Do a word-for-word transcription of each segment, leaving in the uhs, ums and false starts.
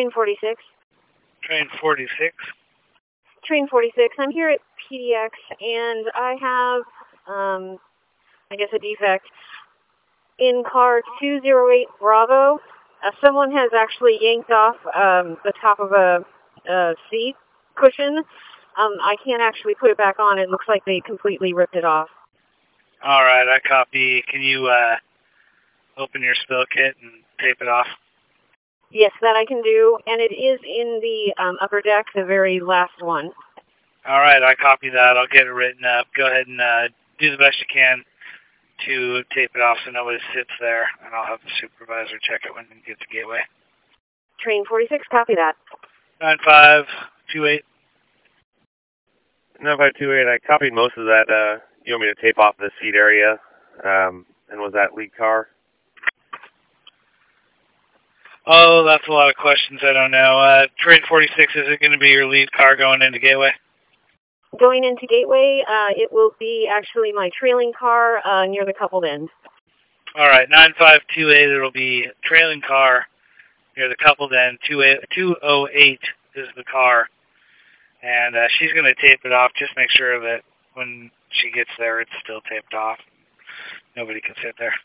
Train forty-six. Train forty-six. Train forty-six. I'm here at P D X, and I have, um, I guess, a defect. In car two oh eight Bravo, uh, someone has actually yanked off um, the top of a, a seat cushion. Um, I can't actually put it back on. It looks like they completely ripped it off. All right, I copy. Can you uh, open your spill kit and tape it off? Yes, that I can do, and it is in the um, upper deck, the very last one. All right, I copy that. I'll get it written up. Go ahead and uh, do the best you can to tape it off so nobody sits there, and I'll have the supervisor check it when it gets to Gateway. Train forty-six, copy that. nine five two eight. nine five two eight, I copied most of that. Uh, you want me to tape off the seat area? Um, and was that lead car? Oh, that's a lot of questions. I don't know. Uh, Train forty-six, is it going to be your lead car going into Gateway? Going into Gateway, uh, it will be actually my trailing car uh, near the coupled end. All right, nine five two eight, it'll be trailing car near the coupled end. two oh eight is the car. And uh, she's going to tape it off. Just make sure that when she gets there, it's still taped off. Nobody can sit there.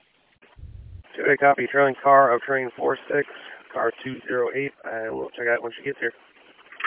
two eight, copy. Trailing car of train four six, car two oh eight. I will check out when she gets here.